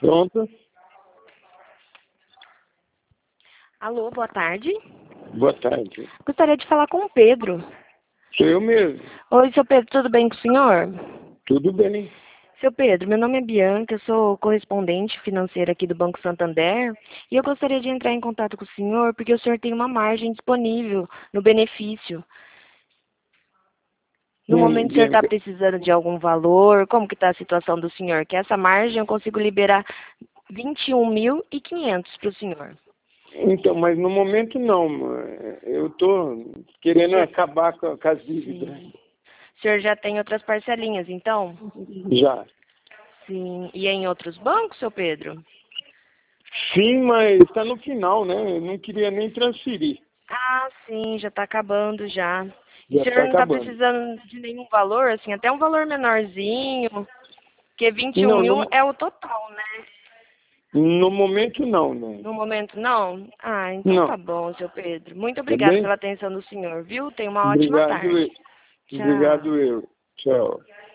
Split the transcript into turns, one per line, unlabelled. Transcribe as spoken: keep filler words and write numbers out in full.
Pronto.
Alô, boa tarde.
Boa tarde.
Gostaria de falar com o Pedro.
Sou eu mesmo.
Oi, seu Pedro, tudo bem com o senhor?
Tudo bem.
Seu Pedro, meu nome é Bianca, eu sou correspondente financeira aqui do Banco Santander e eu gostaria de entrar em contato com o senhor porque o senhor tem uma margem disponível no benefício. No
Hum,
momento o senhor está
Bianca.
precisando de algum valor, como que está a situação do senhor? Que essa margem eu consigo liberar vinte e um mil e quinhentos para o senhor.
Então, mas no momento não. Eu tô querendo acabar com, com as dívidas.
Sim. O senhor já tem outras parcelinhas, então?
Já.
Sim. E é em outros bancos, seu Pedro?
Sim, mas está no final, né? Eu não queria nem transferir.
Ah, sim, já está acabando já. E o
Já
senhor
está
não está
acabando.
precisando de nenhum valor, assim, até um valor menorzinho, porque vinte e um
Não,
mil
no,
é o total, né?
no momento não, né?
No momento, não? Ah, então
Não.
tá bom, seu Pedro. Muito
Tá
obrigada
bem?
pela atenção do senhor, viu? Tenha uma ótima
Obrigado, eu.
tarde. Tchau.
Obrigado, eu. Tchau.